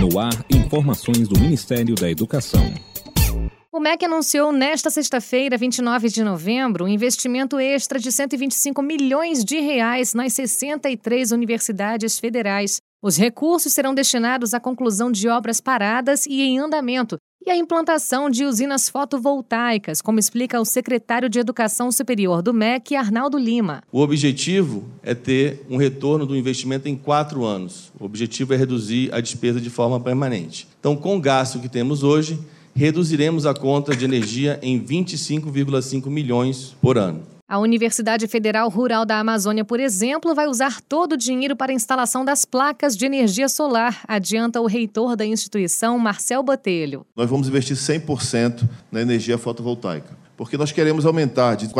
No ar, informações do Ministério da Educação. O MEC anunciou nesta sexta-feira, 29 de novembro, um investimento extra de R$ 125 milhões nas 63 universidades federais. Os recursos serão destinados à conclusão de obras paradas e em andamento e à implantação de usinas fotovoltaicas, como explica o secretário de Educação Superior do MEC, Arnaldo Lima. O objetivo é ter um retorno do investimento em 4 anos. O objetivo é reduzir a despesa de forma permanente. Então, com o gasto que temos hoje, reduziremos a conta de energia em 25,5 milhões por ano. A Universidade Federal Rural da Amazônia, por exemplo, vai usar todo o dinheiro para a instalação das placas de energia solar, adianta o reitor da instituição, Marcel Botelho. Nós vamos investir 100% na energia fotovoltaica, porque nós queremos aumentar de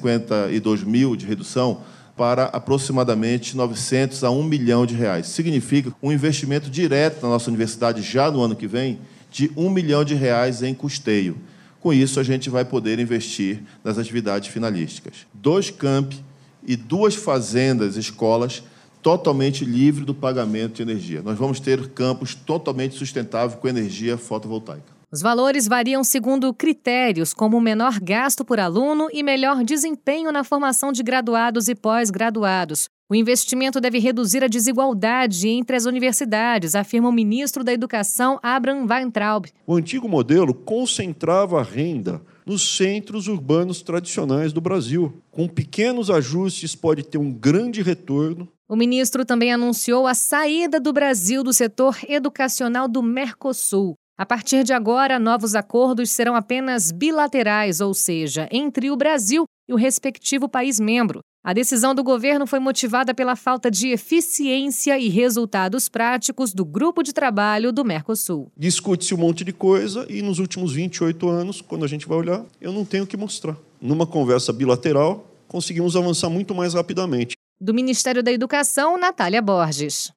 452 mil de redução para aproximadamente 900 a 1 milhão de reais. Significa um investimento direto na nossa universidade já no ano que vem de 1 milhão de reais em custeio. Com isso, a gente vai poder investir nas atividades finalísticas. 2 campi e 2 fazendas, escolas, totalmente livres do pagamento de energia. Nós vamos ter campos totalmente sustentáveis com energia fotovoltaica. Os valores variam segundo critérios como menor gasto por aluno e melhor desempenho na formação de graduados e pós-graduados. O investimento deve reduzir a desigualdade entre as universidades, afirma o ministro da Educação, Abraham Weintraub. O antigo modelo concentrava a renda nos centros urbanos tradicionais do Brasil. Com pequenos ajustes pode ter um grande retorno. O ministro também anunciou a saída do Brasil do setor educacional do Mercosul. A partir de agora, novos acordos serão apenas bilaterais, ou seja, entre o Brasil e o respectivo país membro. A decisão do governo foi motivada pela falta de eficiência e resultados práticos do grupo de trabalho do Mercosul. Discute-se um monte de coisa e nos últimos 28 anos, quando a gente vai olhar, eu não tenho o que mostrar. Numa conversa bilateral, conseguimos avançar muito mais rapidamente. Do Ministério da Educação, Natália Borges.